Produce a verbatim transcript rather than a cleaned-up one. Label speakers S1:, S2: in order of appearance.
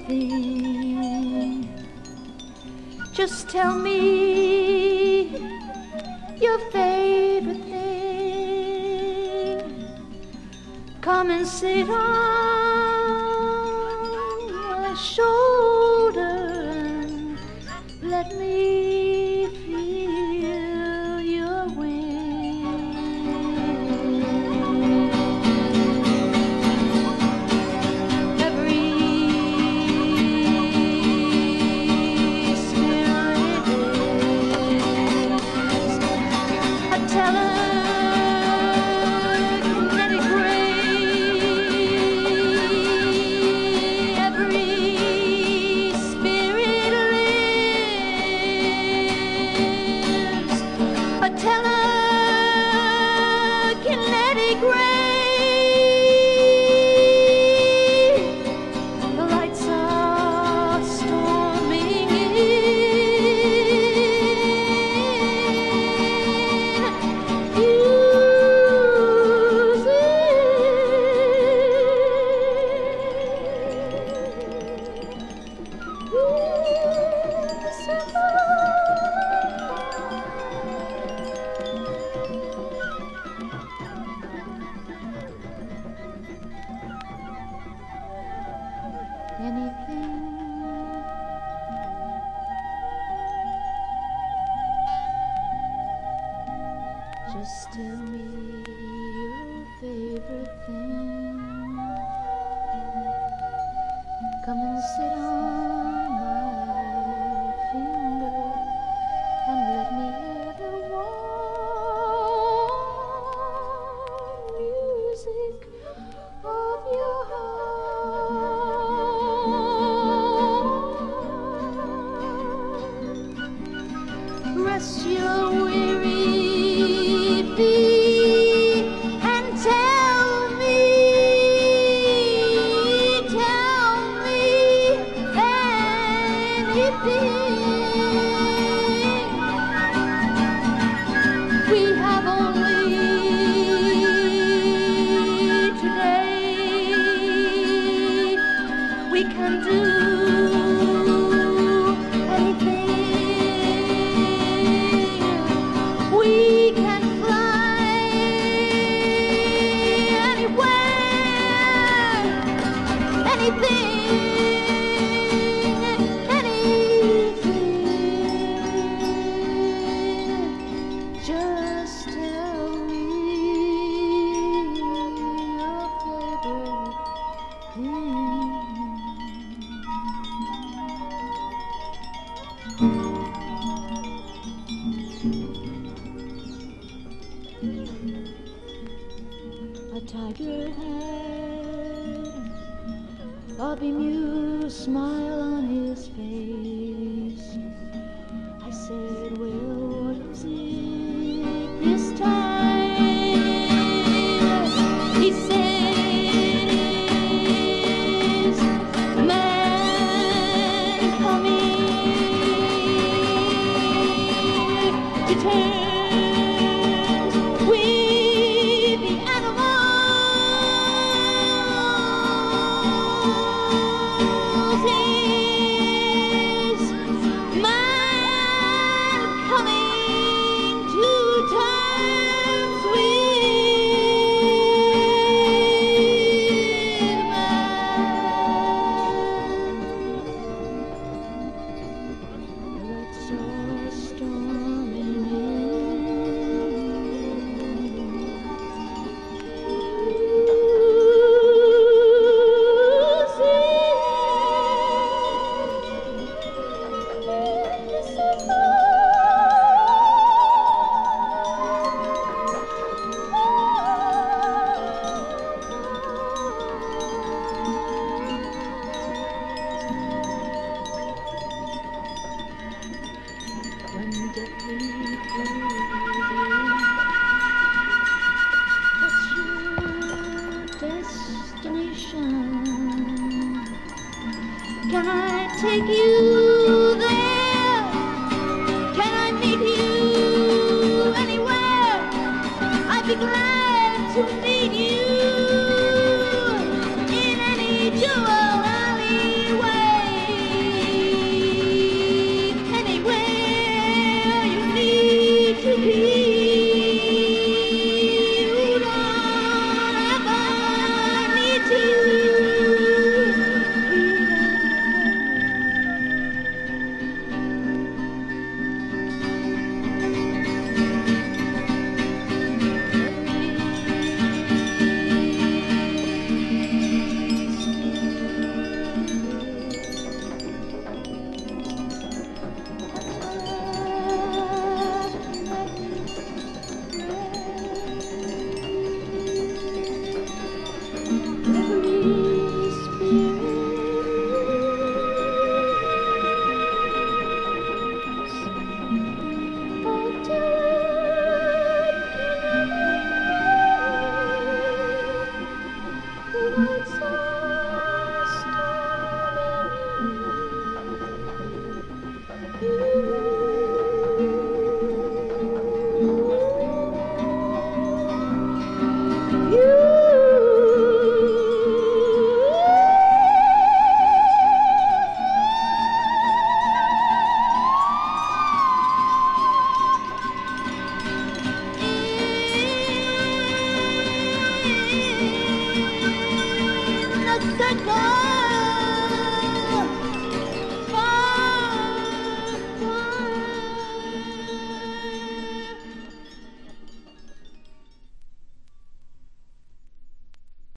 S1: anything. Just tell me your favorite thing. Come and sit on my shoulder and let me feel your wings. Every spirit is a telekinetic ray. Every spirit lives a telekinetic ray. The lights are storming in. Anything. Just tell me your favorite thing. Come and sit on my finger and let me hear the warm music of your heart. Rest your weary feet and tell me, tell me anything. We have only today. We can do anything. We can fly anywhere. Anything, anything. Just tell me your favorite thing. A tiger had a bemused smile on his face. I said, well, what is it this time? He said, is man coming to terms with the animals? Is man coming to terms with man? Let's all storming when deathly what's your destination? Can I take you there? Can I meet you anywhere? I'd be glad to meet you in any jewel alleyway. Goodbye.